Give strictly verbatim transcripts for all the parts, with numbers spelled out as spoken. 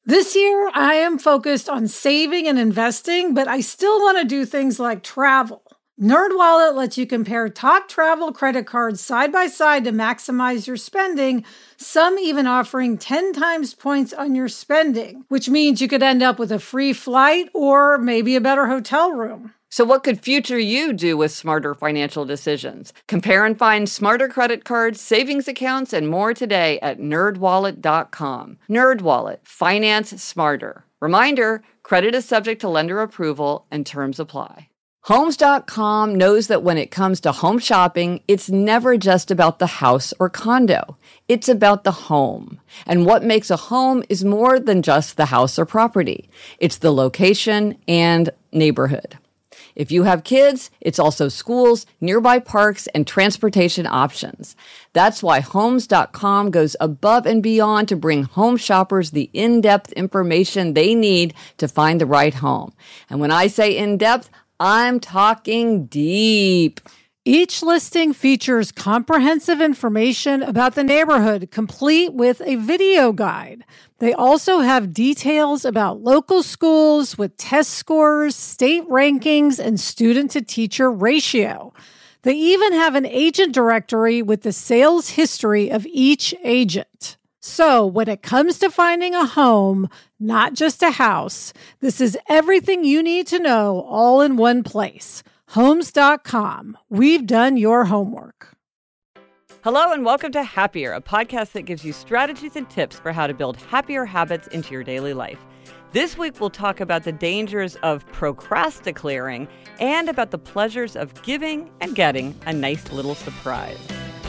This year, I am focused on saving and investing, but I still want to do things like travel. NerdWallet lets you compare top travel credit cards side by side to maximize your spending, some even offering ten times points on your spending, which means you could end up with a free flight or maybe a better hotel room. So what could future you do with smarter financial decisions? Compare and find smarter credit cards, savings accounts, and more today at nerd wallet dot com. NerdWallet. Finance smarter. Reminder, credit is subject to lender approval and terms apply. Homes dot com knows that when it comes to home shopping, it's never just about the house or condo. It's about the home. And what makes a home is more than just the house or property. It's the location and neighborhood. If you have kids, it's also schools, nearby parks, and transportation options. That's why Homes dot com goes above and beyond to bring home shoppers the in-depth information they need to find the right home. And when I say in-depth, I'm talking deep. Each listing features comprehensive information about the neighborhood, complete with a video guide. They also have details about local schools with test scores, state rankings, and student-to-teacher ratio. They even have an agent directory with the sales history of each agent. So when it comes to finding a home, not just a house, this is everything you need to know all in one place. Homes dot com. We've done your homework. Hello and welcome to Happier, a podcast that gives you strategies and tips for how to build happier habits into your daily life. This week, we'll talk about the dangers of procrastinating and about the pleasures of giving and getting a nice little surprise.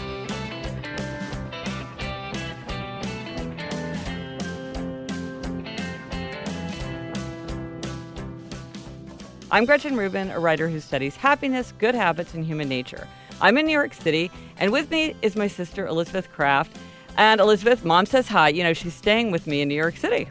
I'm Gretchen Rubin, a writer who studies happiness, good habits, and human nature. I'm in New York City, and with me is my sister, Elizabeth Craft. And Elizabeth, Mom says hi. You know, she's staying with me in New York City.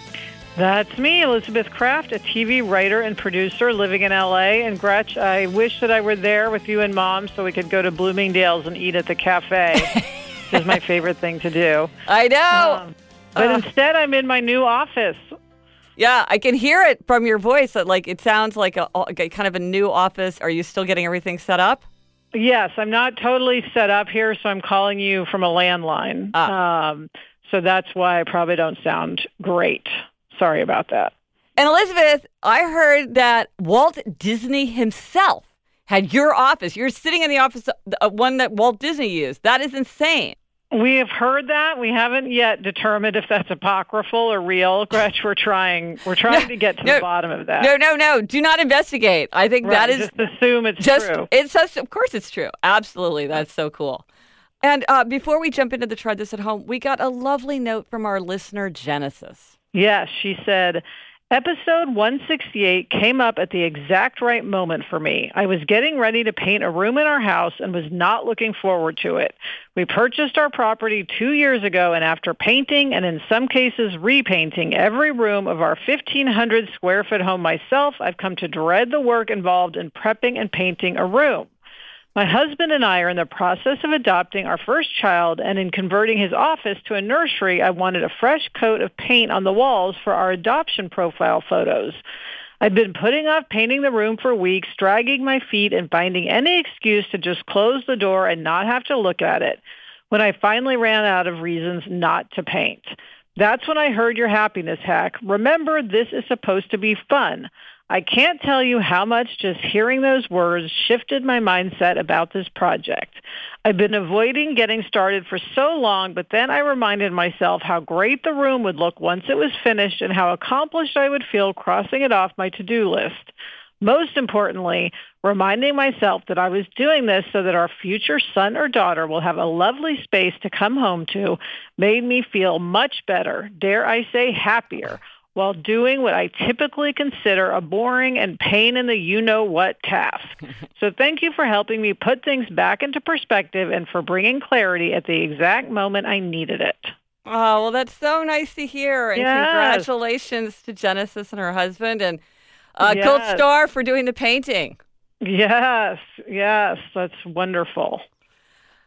That's me, Elizabeth Craft, a T V writer and producer living in L A. And Gretch, I wish that I were there with you and Mom so we could go to Bloomingdale's and eat at the cafe, which is my favorite thing to do. I know. Um, but uh, instead, I'm in my new office. Yeah, I can hear it from your voice. That like it sounds like a, a kind of a new office. Are you still getting everything set up? Yes, I'm not totally set up here, so I'm calling you from a landline. Ah. Um, so that's why I probably don't sound great. Sorry about that. And Elizabeth, I heard that Walt Disney himself had your office. You're sitting in the office, uh, one that Walt Disney used. That is insane. We have heard that. We haven't yet determined if that's apocryphal or real. Gretch, we're trying. We're trying no, to get to no, the bottom of that. No, no, no. Do not investigate. I think right, that is just assume it's just, true. It's just, of course, it's true. Absolutely, that's so cool. And uh, before we jump into the Try This at Home, we got a lovely note from our listener Genesis. Yes, she said, Episode one sixty-eight came up at the exact right moment for me. I was getting ready to paint a room in our house and was not looking forward to it. We purchased our property two years ago, and after painting and in some cases repainting every room of our fifteen hundred square foot home myself, I've come to dread the work involved in prepping and painting a room. My husband and I are in the process of adopting our first child, and in converting his office to a nursery, I wanted a fresh coat of paint on the walls for our adoption profile photos. I've been putting off painting the room for weeks, dragging my feet and finding any excuse to just close the door and not have to look at it, when I finally ran out of reasons not to paint. That's when I heard your happiness hack. Remember, this is supposed to be fun. I can't tell you how much just hearing those words shifted my mindset about this project. I've been avoiding getting started for so long, but then I reminded myself how great the room would look once it was finished and how accomplished I would feel crossing it off my to-do list. Most importantly, reminding myself that I was doing this so that our future son or daughter will have a lovely space to come home to made me feel much better, dare I say happier, while doing what I typically consider a boring and pain in the you-know-what task. So thank you for helping me put things back into perspective and for bringing clarity at the exact moment I needed it. Oh, well, that's so nice to hear. And yes. Congratulations to Genesis and her husband, and uh, yes. Gold Star for doing the painting. Yes, yes, that's wonderful.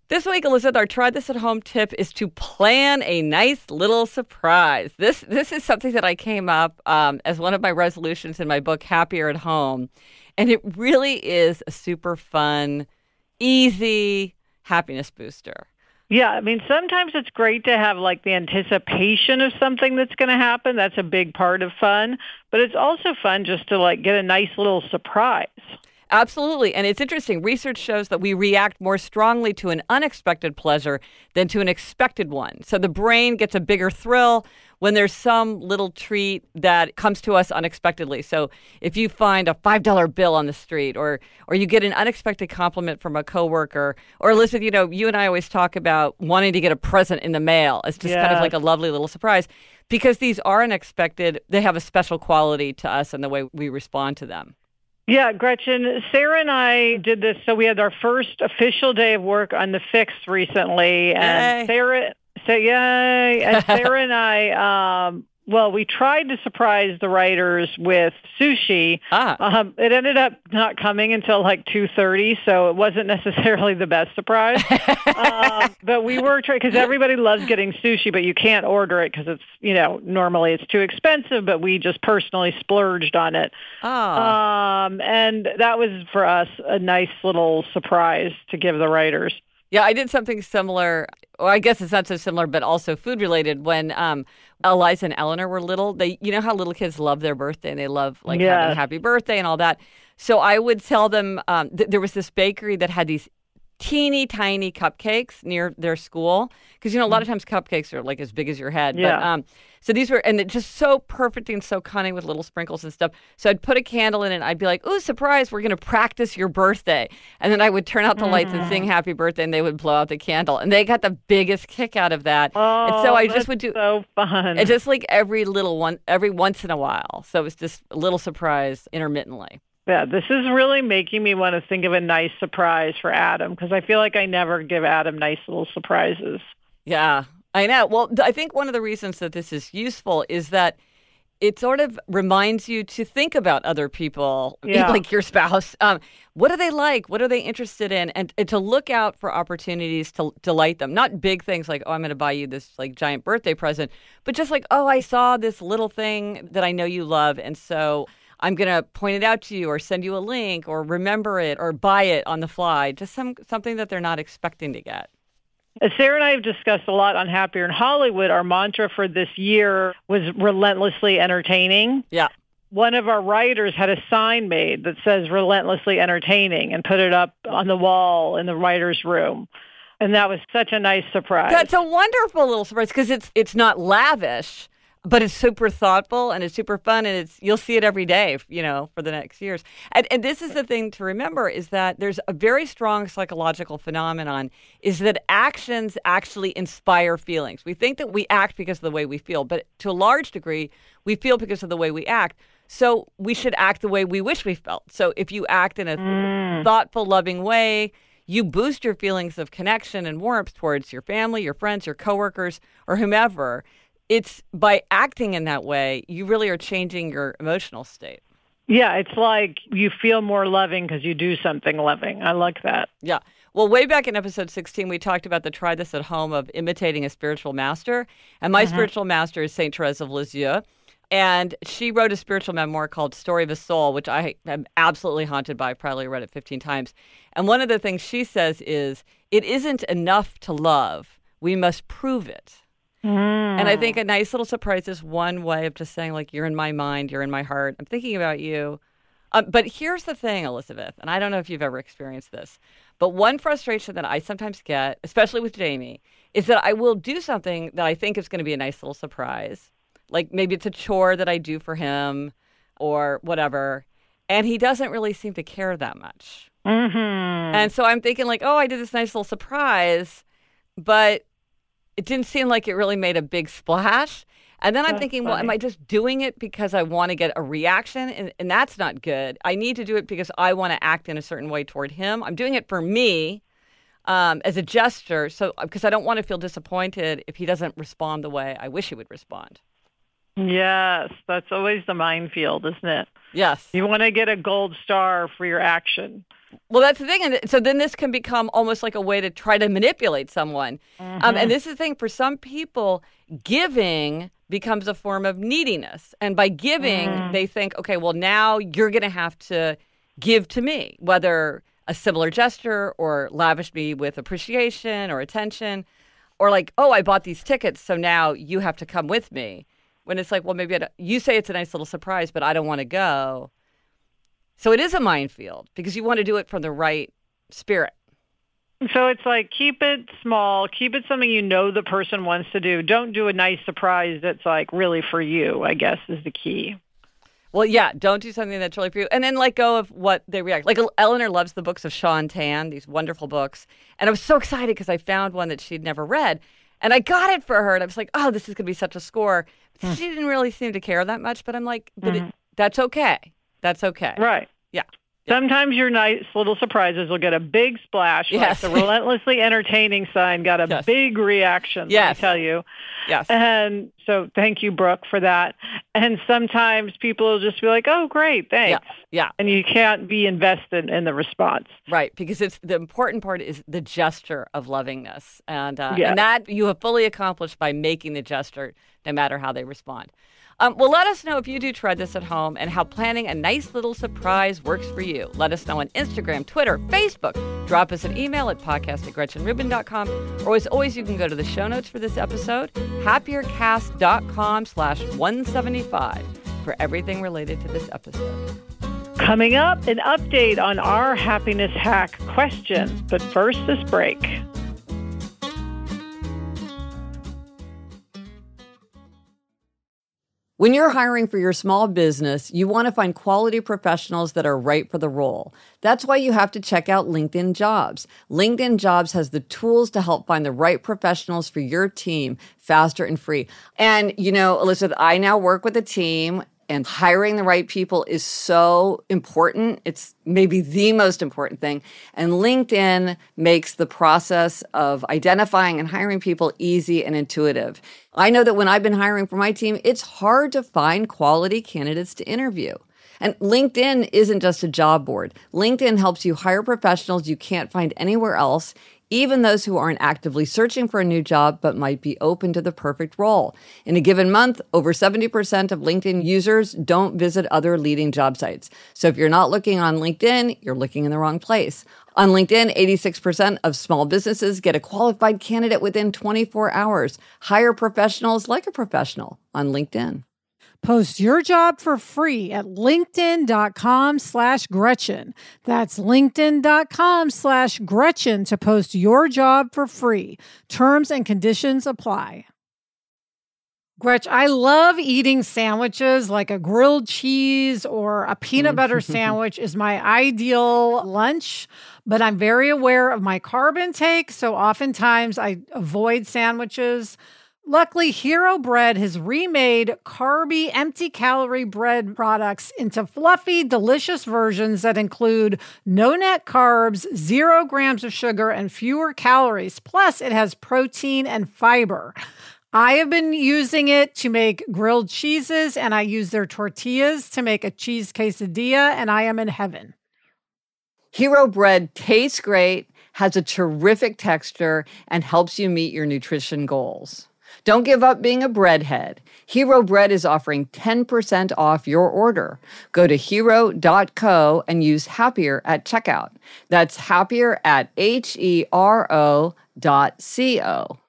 This week, Elizabeth, our try this at home tip is to plan a nice little surprise. This this is something that I came up um, as one of my resolutions in my book, Happier at Home. And it really is a super fun, easy happiness booster. Yeah, I mean, sometimes it's great to have like the anticipation of something that's going to happen. That's a big part of fun. But it's also fun just to like get a nice little surprise. Absolutely. And it's interesting. Research shows that we react more strongly to an unexpected pleasure than to an expected one. So the brain gets a bigger thrill when there's some little treat that comes to us unexpectedly. So if you find a five dollar bill on the street, or or you get an unexpected compliment from a coworker, or Elizabeth, you know, you and I always talk about wanting to get a present in the mail. It's just Yeah. kind of like a lovely little surprise. Because these are unexpected, they have a special quality to us and the way we respond to them. Yeah, Gretchen, Sarah and I did this. So we had our first official day of work on the Fix recently. And Yay. Sarah, so yay. And Sarah and I, um, well, we tried to surprise the writers with sushi. Ah. Um, it ended up not coming until like two thirty, so it wasn't necessarily the best surprise. um, but we were trying, because everybody loves getting sushi, but you can't order it because it's, you know, normally it's too expensive, but we just personally splurged on it. Oh. Um, and that was for us a nice little surprise to give the writers. Yeah, I did something similar. Well, I guess it's not so similar, but also food related. When um, Eliza and Eleanor were little, they, you know how little kids love their birthday and they love like Yes. having happy birthday and all that. So I would tell them um, th- there was this bakery that had these teeny tiny cupcakes near their school, because you know a lot of times cupcakes are like as big as your head. Yeah. But um, so these were, and it's just so perfect and so cunning with little sprinkles and stuff. So I'd put a candle in it and I'd be like, "Ooh, surprise! We're going to practice your birthday." And then I would turn out the lights and sing "Happy Birthday," and they would blow out the candle, and they got the biggest kick out of that. Oh, and so I that's just would do so fun. it just like every little one, every once in a while. So it was just a little surprise intermittently. Yeah, this is really making me want to think of a nice surprise for Adam, because I feel like I never give Adam nice little surprises. Yeah, I know. Well, th- I think one of the reasons that this is useful is that it sort of reminds you to think about other people, Yeah. like your spouse. Um, what are they like? What are they interested in? And, and to look out for opportunities to delight them. Not big things like, oh, I'm going to buy you this like giant birthday present, but just like, oh, I saw this little thing that I know you love, and so I'm going to point it out to you or send you a link or remember it or buy it on the fly. Just some something that they're not expecting to get. As Sarah and I have discussed a lot on Happier in Hollywood, our mantra for this year was relentlessly entertaining. Yeah. One of our writers had a sign made that says relentlessly entertaining and put it up on the wall in the writer's room. And that was such a nice surprise. That's a wonderful little surprise because it's it's not lavish, but it's super thoughtful and it's super fun, and it's you'll see it every day, you know, for the next years. And, and this is the thing to remember is that there's a very strong psychological phenomenon is that actions actually inspire feelings. We think that we act because of the way we feel, but to a large degree, we feel because of the way we act. So we should act the way we wish we felt. So if you act in a Mm. thoughtful, loving way, you boost your feelings of connection and warmth towards your family, your friends, your coworkers, or whomever. It's by acting in that way, you really are changing your emotional state. Yeah, it's like you feel more loving because you do something loving. I like that. Yeah. Well, way back in episode sixteen, we talked about the try this at home of imitating a spiritual master. And my spiritual master is Saint Therese of Lisieux. And she wrote a spiritual memoir called Story of a Soul, which I am absolutely haunted by. I've probably read it fifteen times. And one of the things she says is, it isn't enough to love. We must prove it. Mm. And I think a nice little surprise is one way of just saying, like, you're in my mind, you're in my heart, I'm thinking about you. Um, but here's the thing, Elizabeth, and I don't know if you've ever experienced this, but one frustration that I sometimes get, especially with Jamie, is that I will do something that I think is going to be a nice little surprise. Like maybe it's a chore that I do for him or whatever, and he doesn't really seem to care that much. Mm-hmm. And so I'm thinking like, oh, I did this nice little surprise, but it didn't seem like it really made a big splash. And then I'm That's thinking, well, am funny. I just doing it because I want to get a reaction? And, and that's not good. I need to do it because I want to act in a certain way toward him. I'm doing it for me um, as a gesture, so because I don't want to feel disappointed if he doesn't respond the way I wish he would respond. Yes, that's always the minefield, isn't it? Yes. You want to get a gold star for your action. Well, that's the thing. And so then this can become almost like a way to try to manipulate someone. Mm-hmm. Um, and this is the thing. For some people, giving becomes a form of neediness. And by giving, mm. they think, okay, well, now you're going to have to give to me, whether a similar gesture or lavish me with appreciation or attention, or like, oh, I bought these tickets, so now you have to come with me. When it's like, well, maybe I don't, you say it's a nice little surprise, but I don't want to go. So it is a minefield because you want to do it from the right spirit. So it's like, keep it small, keep it something you know the person wants to do. Don't do a nice surprise that's like really for you, I guess, is the key. Well, yeah, don't do something that's really for you. And then let go of what they react. Like Eleanor loves the books of Sean Tan, these wonderful books. And I was so excited because I found one that she'd never read. And I got it for her. And I was like, oh, this is going to be such a score. Hmm. She didn't really seem to care that much. But I'm like, but mm-hmm. it, that's okay. That's okay. Right. Yeah. Sometimes your nice little surprises will get a big splash. Yes. Like the relentlessly entertaining sign got a yes. big reaction, yes. let me tell you. Yes. And so thank you, Brooke, for that. And sometimes people will just be like, oh, great, thanks. Yeah. yeah. And you can't be invested in the response. Right. Because it's the important part is the gesture of lovingness. And, uh, yes. and that you have fully accomplished by making the gesture, no matter how they respond. Um, well, let us know if you do try this at home and how planning a nice little surprise works for you. Let us know on Instagram, Twitter, Facebook. Drop us an email at podcast at gretchen rubin dot com. Or as always, you can go to the show notes for this episode, happiercast.com slash 175 for everything related to this episode. Coming up, an update on our happiness hack question. But first, this break. When you're hiring for your small business, you want to find quality professionals that are right for the role. That's why you have to check out LinkedIn Jobs. LinkedIn Jobs has the tools to help find the right professionals for your team faster and free. And, you know, Elizabeth, I now work with a team, and hiring the right people is so important. It's maybe the most important thing. And LinkedIn makes the process of identifying and hiring people easy and intuitive. I know that when I've been hiring for my team, it's hard to find quality candidates to interview. And LinkedIn isn't just a job board. LinkedIn helps you hire professionals you can't find anywhere else, even those who aren't actively searching for a new job but might be open to the perfect role. In a given month, over seventy percent of LinkedIn users don't visit other leading job sites. So if you're not looking on LinkedIn, you're looking in the wrong place. On LinkedIn, eighty-six percent of small businesses get a qualified candidate within twenty-four hours. Hire professionals like a professional on LinkedIn. Post your job for free at linkedin.com slash Gretchen. That's linkedin.com slash Gretchen to post your job for free. Terms and conditions apply. Gretch, I love eating sandwiches, like a grilled cheese or a peanut butter sandwich is my ideal lunch, but I'm very aware of my carb intake, so oftentimes I avoid sandwiches. Luckily, Hero Bread has remade carby, empty-calorie bread products into fluffy, delicious versions that include no net carbs, zero grams of sugar, and fewer calories. Plus, it has protein and fiber. I have been using it to make grilled cheeses, and I use their tortillas to make a cheese quesadilla, and I am in heaven. Hero Bread tastes great, has a terrific texture, and helps you meet your nutrition goals. Don't give up being a breadhead. Hero Bread is offering ten percent off your order. Go to hero dot co and use Happier at checkout. That's Happier at H E R O dot C O.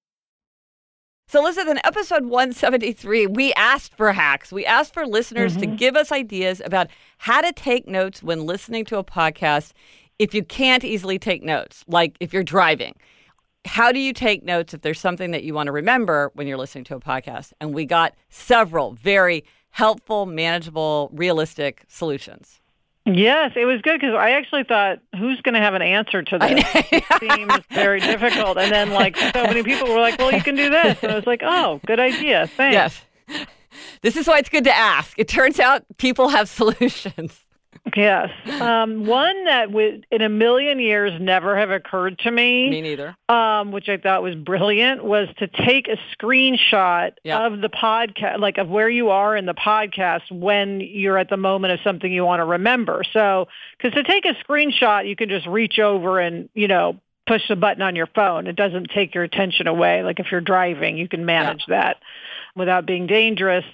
So listen, in episode one seventy-three, we asked for hacks. We asked for listeners mm-hmm. to give us ideas about how to take notes when listening to a podcast if you can't easily take notes, like if you're driving. How do you take notes if there's something that you want to remember when you're listening to a podcast? And we got several very helpful, manageable, realistic solutions. Yes, it was good because I actually thought, who's going to have an answer to this? It seems very difficult. And then, like, so many people were like, well, you can do this. And I was like, oh, good idea. Thanks. Yes. This is why it's good to ask. It turns out people have solutions. Yes. Um, one that would, in a million years, never have occurred to me. Me neither. Um, which I thought was brilliant, was to take a screenshot Yep. of the podcast, like of where you are in the podcast when you're at the moment of something you want to remember. So, because to take a screenshot, you can just reach over and, you know, push the button on your phone. It doesn't take your attention away. Like if you're driving, you can manage Yep. that without being dangerous.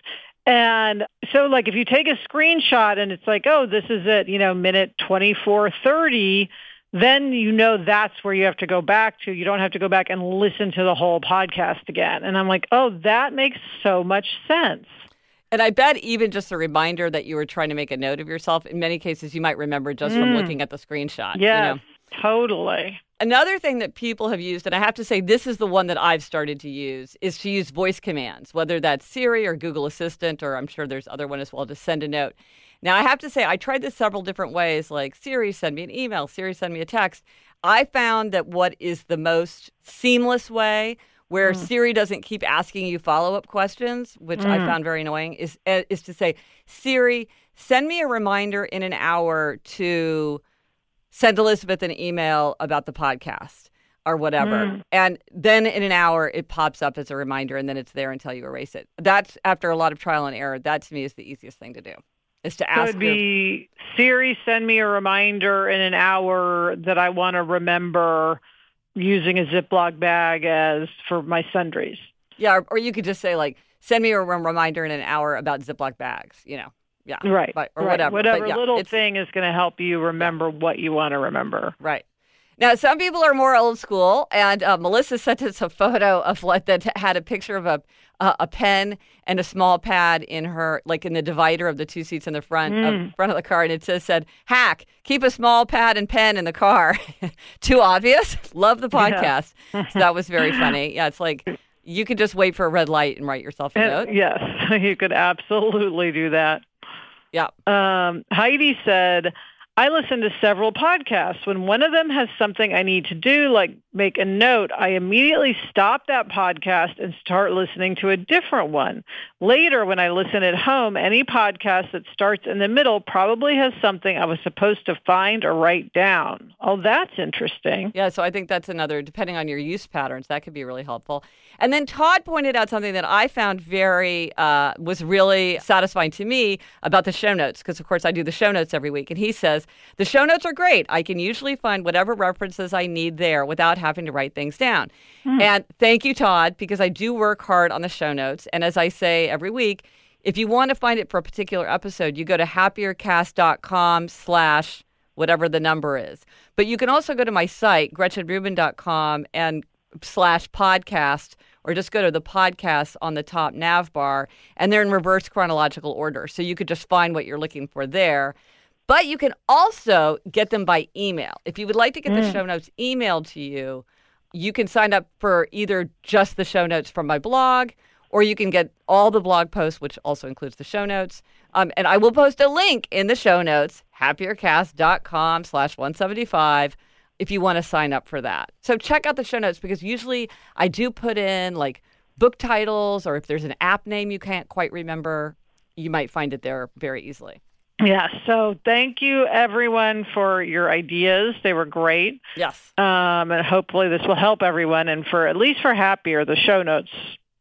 And so, like, if you take a screenshot and it's like, oh, this is it, you know, minute twenty-four thirty, then you know that's where you have to go back to. You don't have to go back and listen to the whole podcast again. And I'm like, oh, that makes so much sense. And I bet even just a reminder that you were trying to make a note of yourself, in many cases, you might remember just mm. from looking at the screenshot. Yes, you know? Totally. Another thing that people have used, and I have to say this is the one that I've started to use, is to use voice commands, whether that's Siri or Google Assistant, or I'm sure there's other one as well, to send a note. Now, I have to say, I tried this several different ways, like Siri, send me an email, Siri, send me a text. I found that what is the most seamless way, where mm. Siri doesn't keep asking you follow-up questions, which mm. I found very annoying, is, is to say, Siri, send me a reminder in an hour to send Elizabeth an email about the podcast or whatever. Mm. And then in an hour, it pops up as a reminder, and then it's there until you erase it. That's, after a lot of trial and error, that to me is the easiest thing to do, is to ask. So it'd be, Siri, send me a reminder in an hour that I want to remember using a Ziploc bag as for my sundries. Yeah, or, or you could just say, like, send me a reminder in an hour about Ziploc bags, you know. Yeah. Right. But, or right. whatever. Whatever yeah, little thing is going to help you remember yeah. what you want to remember. Right. Now, some people are more old school, and uh, Melissa sent us a photo of what that had a picture of a uh, a pen and a small pad in her, like in the divider of the two seats in the front mm. of front of the car, and it says, said, hack, keep a small pad and pen in the car. Too obvious? Love the podcast. Yeah. So that was very funny. Yeah, it's like you could just wait for a red light and write yourself a and, note. Yes, you could absolutely do that. Yeah. Um, Heidi said, I listen to several podcasts. When one of them has something I need to do, like make a note, I immediately stop that podcast and start listening to a different one. Later, when I listen at home, any podcast that starts in the middle probably has something I was supposed to find or write down. Oh, that's interesting. Yeah, so I think that's another, depending on your use patterns, that could be really helpful. And then Todd pointed out something that I found very, uh, was really satisfying to me about the show notes, because, of course, I do the show notes every week. And he says, the show notes are great. I can usually find whatever references I need there without having to write things down. Mm. And thank you, Todd, because I do work hard on the show notes. And as I say every week, if you want to find it for a particular episode, you go to happiercast.com slash whatever the number is. But you can also go to my site, gretchen rubin dot com, and slash podcast, or just go to the podcast on the top nav bar, and they're in reverse chronological order. So you could just find what you're looking for there. But you can also get them by email. If you would like to get mm. the show notes emailed to you, you can sign up for either just the show notes from my blog, or you can get all the blog posts, which also includes the show notes. Um, and I will post a link in the show notes, happiercast.com slash 175, if you want to sign up for that. So check out the show notes, because usually I do put in like book titles, or if there's an app name you can't quite remember, you might find it there very easily. Yes. So thank you, everyone, for your ideas. They were great. Yes. Um, and hopefully this will help everyone. And for at least for Happier, the show notes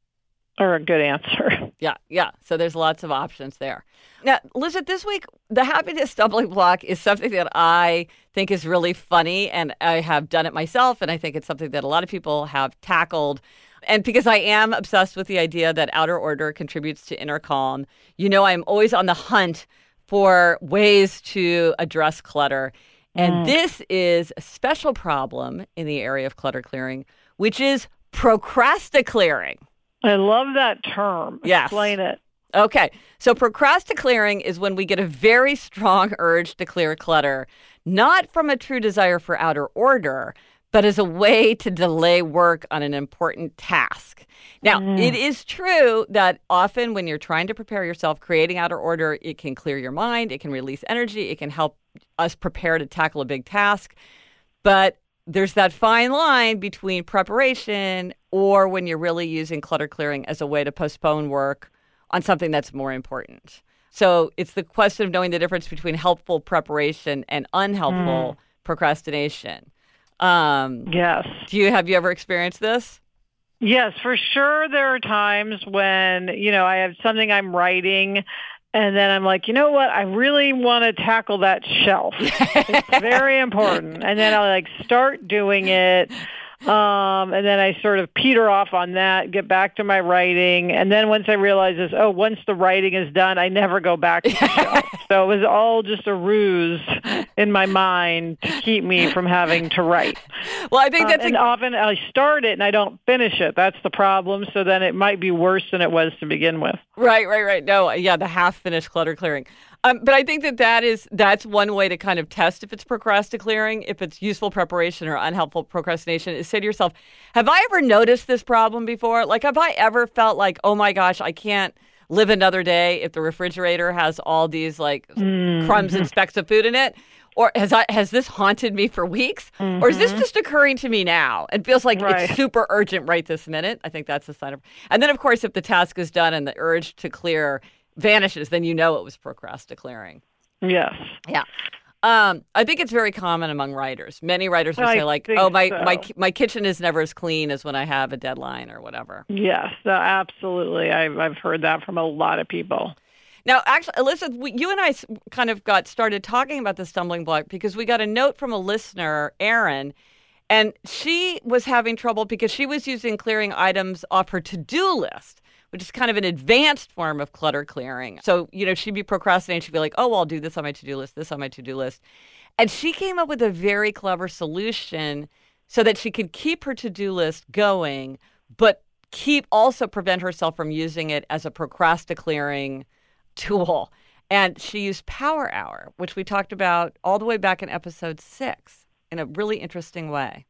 are a good answer. Yeah. Yeah. So there's lots of options there. Now, Elizabeth, this week, the happiness stumbling block is something that I think is really funny, and I have done it myself, and I think it's something that a lot of people have tackled. And because I am obsessed with the idea that outer order contributes to inner calm, you know, I'm always on the hunt for ways to address clutter. And mm. this is a special problem in the area of clutter clearing, which is procrasticlearing. I love that term. Yes. Explain it. Okay. So procrasticlearing is when we get a very strong urge to clear clutter, not from a true desire for outer order, but as a way to delay work on an important task. Now, mm. it is true that often when you're trying to prepare yourself, creating outer order, it can clear your mind, it can release energy, it can help us prepare to tackle a big task. But there's that fine line between preparation or when you're really using clutter clearing as a way to postpone work on something that's more important. So it's the question of knowing the difference between helpful preparation and unhelpful mm. procrastination. Um, yes. Do you have you ever experienced this? Yes, for sure. There are times when, you know, I have something I'm writing and then I'm like, you know what? I really want to tackle that shelf. It's very important. And then I like start doing it. Um, and then I sort of peter off on that, get back to my writing. And then once I realize this, oh, once the writing is done, I never go back to the shelf. So it was all just a ruse in my mind to keep me from having to write. Well, I think that's... Um, and a- often I start it and I don't finish it. That's the problem. So then it might be worse than it was to begin with. Right, right, right. No, yeah, the half-finished clutter clearing. Um, but I think that, that is, that's one way to kind of test if it's procrastinating, if it's useful preparation or unhelpful procrastination, is say to yourself, have I ever noticed this problem before? Like, have I ever felt like, oh my gosh, I can't live another day if the refrigerator has all these like mm-hmm. crumbs and specks of food in it? Or has I, has this haunted me for weeks? Mm-hmm. Or is this just occurring to me now and feels like right. it's super urgent right this minute? I think that's a sign of... And then, of course, if the task is done and the urge to clear vanishes, then you know it was procrastinating. Yes. Yeah. Um, I think it's very common among writers. Many writers will I say like, oh, my, so. my my kitchen is never as clean as when I have a deadline or whatever. Yes, uh, absolutely. I've, I've heard that from a lot of people. Now, actually, Elizabeth, we, you and I kind of got started talking about the stumbling block because we got a note from a listener, Erin, and she was having trouble because she was using clearing items off her to-do list, which is kind of an advanced form of clutter clearing. So, you know, she'd be procrastinating. She'd be like, oh, well, I'll do this on my to-do list, this on my to-do list. And she came up with a very clever solution so that she could keep her to-do list going, but keep also prevent herself from using it as a procrastinating tool. And she used Power Hour, which we talked about all the way back in episode six in a really interesting way.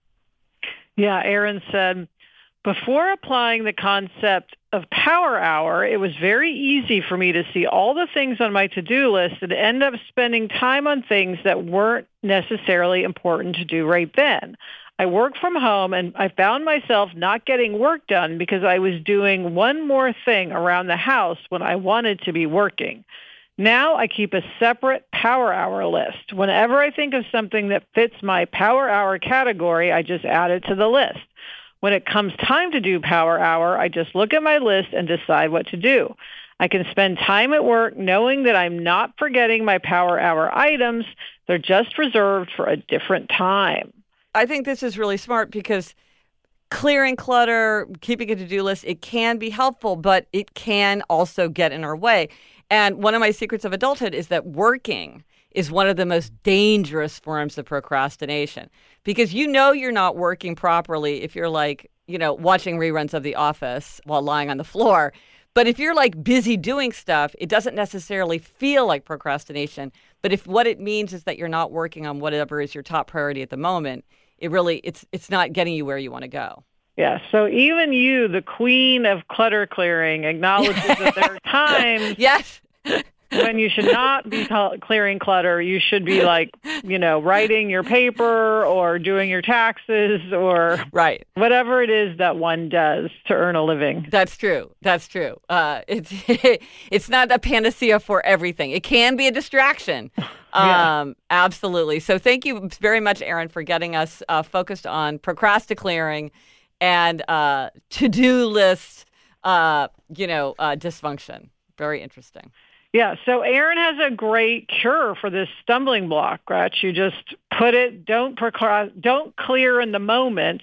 Yeah, Erin said, before applying the concept of Power Hour, it was very easy for me to see all the things on my to-do list and end up spending time on things that weren't necessarily important to do right then. I work from home and I found myself not getting work done because I was doing one more thing around the house when I wanted to be working. Now I keep a separate Power Hour list. Whenever I think of something that fits my Power Hour category, I just add it to the list. When it comes time to do Power Hour, I just look at my list and decide what to do. I can spend time at work knowing that I'm not forgetting my Power Hour items. They're just reserved for a different time. I think this is really smart because clearing clutter, keeping a to-do list, it can be helpful, but it can also get in our way. And one of my secrets of adulthood is that working is one of the most dangerous forms of procrastination because you know you're not working properly if you're like, you know, watching reruns of The Office while lying on the floor. But if you're like busy doing stuff, it doesn't necessarily feel like procrastination. But if what it means is that you're not working on whatever is your top priority at the moment, it really, it's it's not getting you where you want to go. Yeah, so even you, the queen of clutter clearing, acknowledges that there are times yes. when you should not be clearing clutter. You should be like, you know, writing your paper or doing your taxes or right. whatever it is that one does to earn a living. That's true. That's true. Uh, it's it's not a panacea for everything. It can be a distraction. Yeah. Um, absolutely. So thank you very much, Erin, for getting us uh, focused on procrastinating and uh, to-do list, uh, you know, uh, dysfunction. Very interesting. Yeah, so Erin has a great cure for this stumbling block, Gretch. You just put it, don't procrast- don't clear in the moment,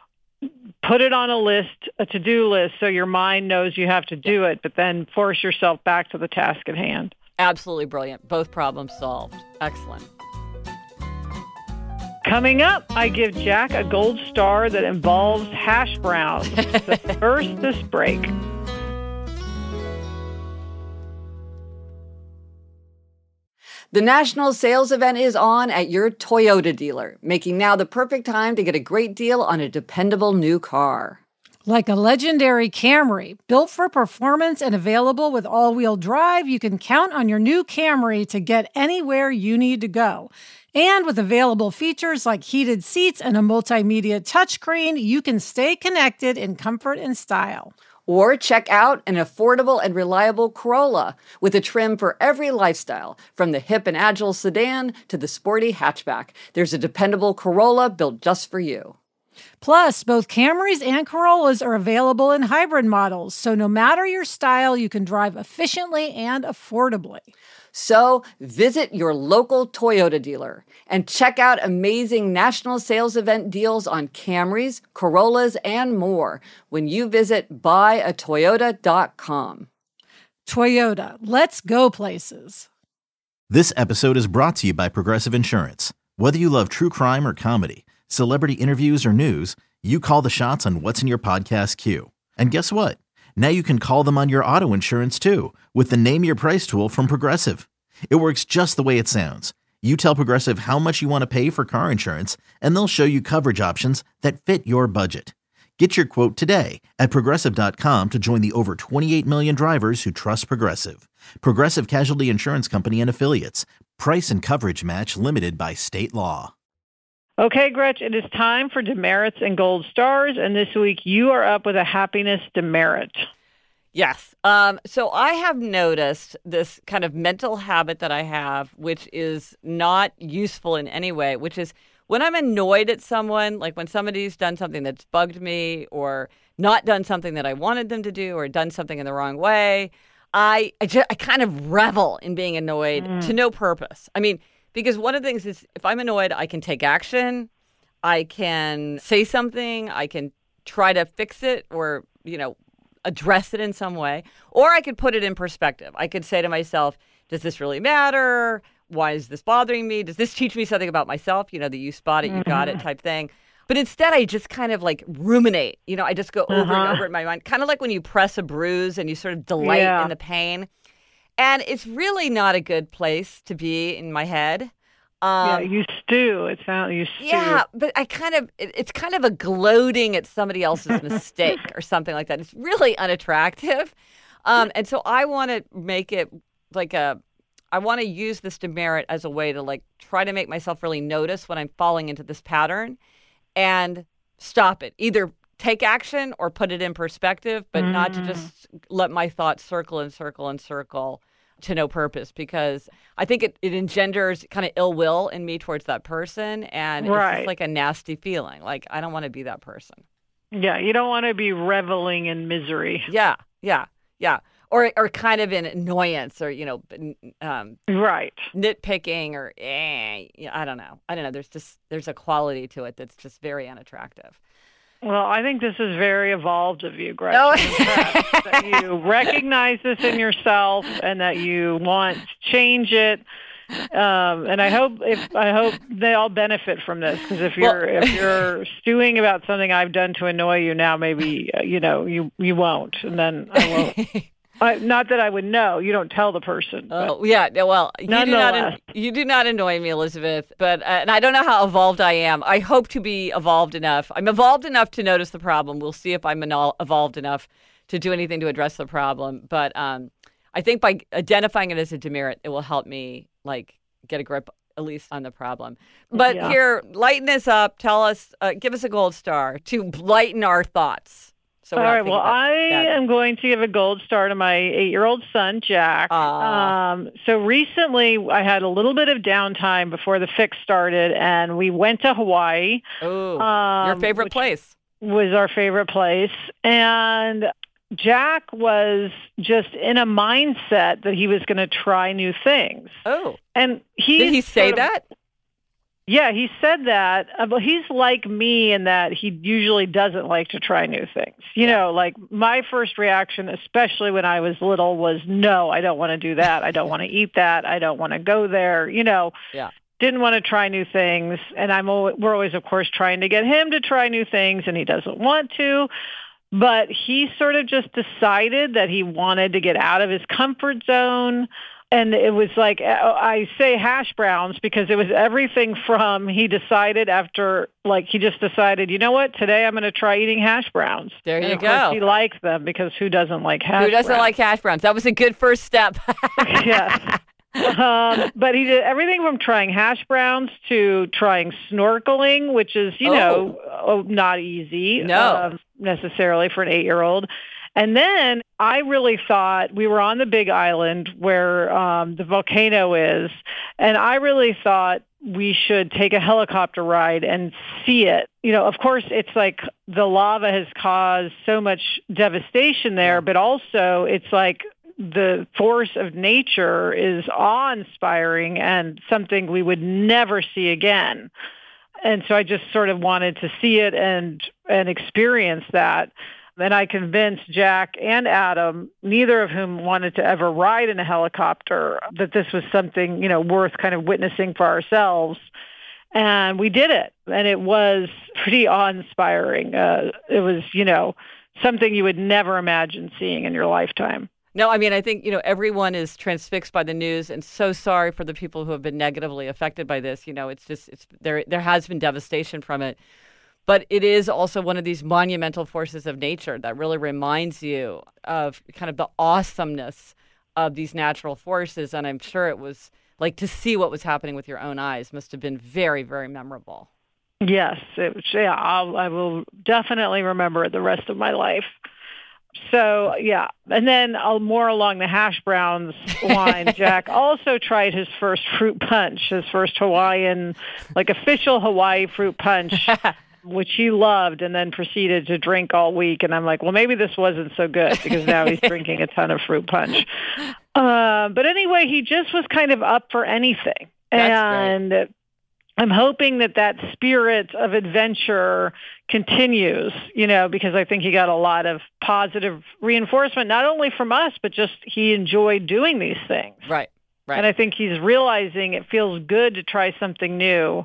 put it on a list, a to-do list, so your mind knows you have to do it, but then force yourself back to the task at hand. Absolutely brilliant. Both problems solved. Excellent. Coming up, I give Jack a gold star that involves hash browns. But first, this break. The national sales event is on at your Toyota dealer, making now the perfect time to get a great deal on a dependable new car. Like a legendary Camry, built for performance and available with all-wheel drive, you can count on your new Camry to get anywhere you need to go. And with available features like heated seats and a multimedia touchscreen, you can stay connected in comfort and style. Or check out an affordable and reliable Corolla with a trim for every lifestyle, from the hip and agile sedan to the sporty hatchback. There's a dependable Corolla built just for you. Plus, both Camrys and Corollas are available in hybrid models, so no matter your style, you can drive efficiently and affordably. So visit your local Toyota dealer and check out amazing national sales event deals on Camrys, Corollas, and more when you visit buy a toyota dot com. Toyota, let's go places. This episode is brought to you by Progressive Insurance. Whether you love true crime or comedy, celebrity interviews or news, you call the shots on what's in your podcast queue. And guess what? Now you can call them on your auto insurance too with the Name Your Price tool from Progressive. It works just the way it sounds. You tell Progressive how much you want to pay for car insurance, and they'll show you coverage options that fit your budget. Get your quote today at Progressive dot com to join the over twenty-eight million drivers who trust Progressive. Progressive Casualty Insurance Company and Affiliates. Price and coverage match limited by state law. Okay, Gretch, it is time for demerits and gold stars, and this week you are up with a happiness demerit. Yes. Um, so I have noticed this kind of mental habit that I have, which is not useful in any way, which is when I'm annoyed at someone, like when somebody's done something that's bugged me or not done something that I wanted them to do or done something in the wrong way, I I, just, I kind of revel in being annoyed mm. to no purpose. I mean, because one of the things is if I'm annoyed, I can take action. I can say something. I can try to fix it or, you know, address it in some way. Or I could put it in perspective. I could say to myself, does this really matter? Why is this bothering me? Does this teach me something about myself? You know, the you spot it, you got it type thing. But instead, I just kind of like ruminate. You know, I just go over uh-huh. and over in my mind, kind of like when you press a bruise and you sort of delight yeah. in the pain. And it's really not a good place to be in my head. Um, yeah, you stew. It sounds you stew. Yeah, but I kind of it, it's kind of a gloating at somebody else's mistake or something like that. It's really unattractive, um, and so I want to make it like a. I want to use this demerit as a way to like try to make myself really notice when I'm falling into this pattern, and stop it. Either take action or put it in perspective, but mm. not to just let my thoughts circle and circle and circle to no purpose, because I think it, it engenders kind of ill will in me towards that person. And right. it's just like a nasty feeling. Like, I don't want to be that person. Yeah, you don't want to be reveling in misery. Yeah, yeah, yeah. Or or kind of in annoyance or, you know, um, right. nitpicking or, eh, I don't know. I don't know. There's just, there's a quality to it that's just very unattractive. Well, I think this is very evolved of you, Gretchen. Oh. That you recognize this in yourself and that you want to change it. Um, and I hope if I hope they all benefit from this, because if you're well, if you're stewing about something I've done to annoy you now, maybe uh, you know you you won't, and then I won't. I, not that I would know. You don't tell the person. Oh yeah, well, you do not you do not annoy me, Elizabeth. But uh, and I don't know how evolved I am. I hope to be evolved enough. I'm evolved enough to notice the problem. We'll see if I'm evolved enough to do anything to address the problem. But um, I think by identifying it as a demerit, it will help me like get a grip at least on the problem. But yeah. Here, lighten us up. Tell us, uh, give us a gold star to lighten our thoughts. So all right. Well, I am going to give a gold star to my eight-year-old son, Jack. Um, so recently, I had a little bit of downtime before the fix started, and we went to Hawaii. Oh, um, your favorite place. Was our favorite place. And Jack was just in a mindset that he was going to try new things. Oh. And he Did he say that? Of, Yeah, he said that, uh, but he's like me in that he usually doesn't like to try new things. You know, like my first reaction, especially when I was little, was no, I don't want to do that. I don't want to eat that. I don't want to go there. You know, yeah. Didn't want to try new things. And I'm always, we're always, of course, trying to get him to try new things, and he doesn't want to. But he sort of just decided that he wanted to get out of his comfort zone. And it was like, I say hash browns because it was everything from he decided after, like, he just decided, you know what, today I'm going to try eating hash browns. There you and of go. Course he likes them because who doesn't like hash browns? Who doesn't browns? like hash browns? That was a good first step. Yes. Um, but he did everything from trying hash browns to trying snorkeling, which is, you oh. know, oh, not easy no. uh, necessarily for an eight-year-old. And then I really thought we were on the Big Island where um, the volcano is, and I really thought we should take a helicopter ride and see it. You know, of course, it's like the lava has caused so much devastation there, but also it's like the force of nature is awe-inspiring and something we would never see again. And so I just sort of wanted to see it and and experience that. Then I convinced Jack and Adam, neither of whom wanted to ever ride in a helicopter, that this was something, you know, worth kind of witnessing for ourselves. And we did it. And it was pretty awe-inspiring. Uh, it was, you know, something you would never imagine seeing in your lifetime. No, I mean, I think, you know, everyone is transfixed by the news and so sorry for the people who have been negatively affected by this. You know, it's just, it's there, there has been devastation from it. But it is also one of these monumental forces of nature that really reminds you of kind of the awesomeness of these natural forces. And I'm sure it was like to see what was happening with your own eyes must have been very, very memorable. Yes. It, yeah, I'll, I will definitely remember it the rest of my life. So, yeah. And then uh, more along the hash browns line, Jack also tried his first fruit punch, his first Hawaiian, like official Hawaii fruit punch, which he loved, and then proceeded to drink all week. And I'm like, well, maybe this wasn't so good because now he's drinking a ton of fruit punch. Uh, but anyway, he just was kind of up for anything. That's and great. I'm hoping that that spirit of adventure continues, you know, because I think he got a lot of positive reinforcement, not only from us, but just he enjoyed doing these things. Right, right. And I think he's realizing it feels good to try something new.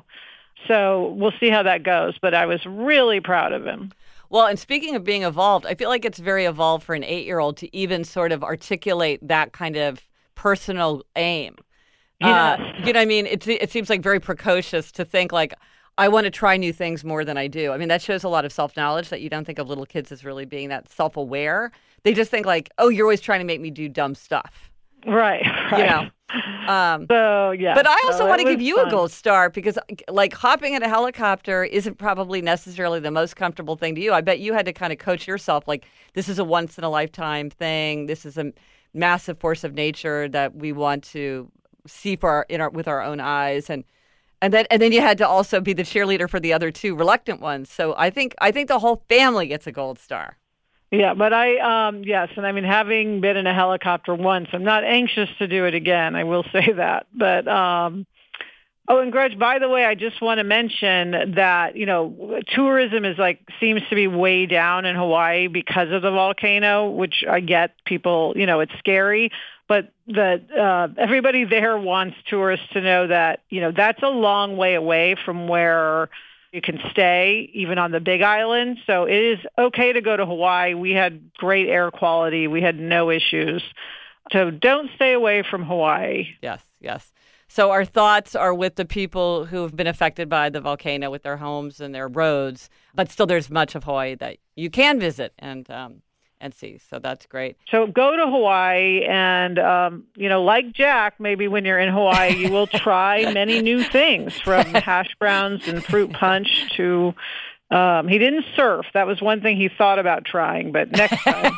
So we'll see how that goes. But I was really proud of him. Well, and speaking of being evolved, I feel like it's very evolved for an eight-year-old to even sort of articulate that kind of personal aim. Yes. Uh, you know what I mean? It, it seems like very precocious to think like, I want to try new things more than I do. I mean, that shows a lot of self-knowledge that you don't think of little kids as really being that self-aware. They just think like, oh, you're always trying to make me do dumb stuff. Right, right. You know? Um, so, yeah. But I also so want to give you fun. a gold star because like hopping in a helicopter isn't probably necessarily the most comfortable thing to you. I bet you had to kind of coach yourself like, this is a once-in-a-lifetime thing. This is a massive force of nature that we want to see for our, in our with our own eyes, and and then and then you had to also be the cheerleader for the other two reluctant ones. So I think I think the whole family gets a gold star. Yeah, but I um yes, and I mean having been in a helicopter once, I'm not anxious to do it again. I will say that, but um. Oh, and Gretch, by the way, I just want to mention that, you know, tourism is like, seems to be way down in Hawaii because of the volcano, which I get people, you know, it's scary, but the, uh, everybody there wants tourists to know that, you know, that's a long way away from where you can stay, even on the Big Island. So it is okay to go to Hawaii. We had great air quality. We had no issues. So don't stay away from Hawaii. Yes, yes. So our thoughts are with the people who have been affected by the volcano with their homes and their roads, but still there's much of Hawaii that you can visit and um, and see. So that's great. So go to Hawaii and, um, you know, like Jack, maybe when you're in Hawaii, you will try many new things from hash browns and fruit punch to, um, he didn't surf. That was one thing he thought about trying, but next time.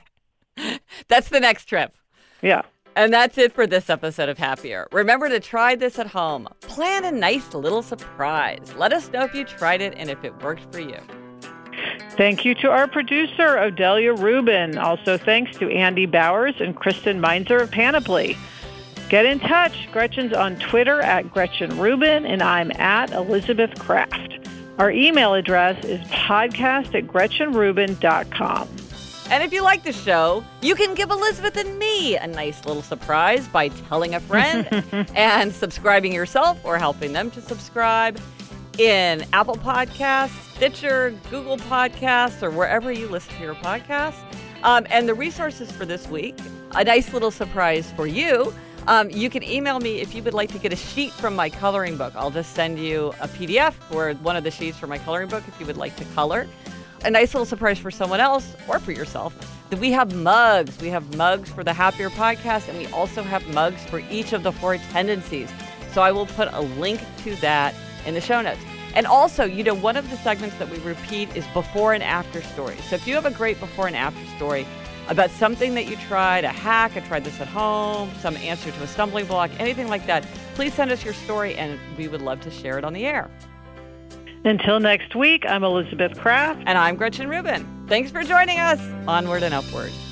That's the next trip. Yeah. And that's it for this episode of Happier. Remember to try this at home. Plan a nice little surprise. Let us know if you tried it and if it worked for you. Thank you to our producer, Odelia Rubin. Also thanks to Andy Bowers and Kristen Meinzer of Panoply. Get in touch. Gretchen's on Twitter at Gretchen Rubin, and I'm at Elizabeth Kraft. Our email address is podcast at gretchen rubin dot com. And if you like the show, you can give Elizabeth and me a nice little surprise by telling a friend and subscribing yourself or helping them to subscribe in Apple Podcasts, Stitcher, Google Podcasts, or wherever you listen to your podcasts. Um, and the resources for this week, a nice little surprise for you. Um, you can email me if you would like to get a sheet from my coloring book. I'll just send you a P D F or one of the sheets from my coloring book if you would like to color. A nice little surprise for someone else or for yourself. That we have mugs. We have mugs for the Happier Podcast, and we also have mugs for each of the four tendencies. So I will put a link to that in the show notes. And also, you know, one of the segments that we repeat is before and after stories. So if you have a great before and after story about something that you tried, a hack, I tried this at home, some answer to a stumbling block, anything like that, please send us your story and we would love to share it on the air. Until next week, I'm Elizabeth Kraft. And I'm Gretchen Rubin. Thanks for joining us. Onward and upward.